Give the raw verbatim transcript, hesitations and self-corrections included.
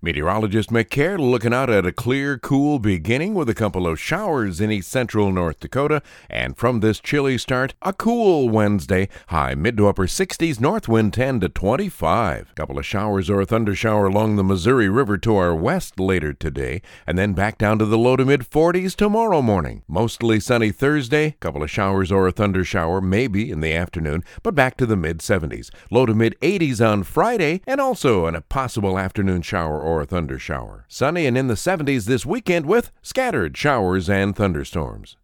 Meteorologist McCare looking out at a clear, cool beginning with a couple of showers in east central North Dakota. And from this chilly start, a cool Wednesday. High mid to upper sixties, north wind ten to twenty-five. Couple of showers or a thundershower along the Missouri River to our west later today. And then back down to the low to mid forties tomorrow morning. Mostly sunny Thursday. Couple of showers or a thundershower maybe in the afternoon, but back to the mid seventies. Low to mid eighties on Friday, and also an, a possible afternoon shower or a thundershower. Sunny and in the seventies this weekend with scattered showers and thunderstorms.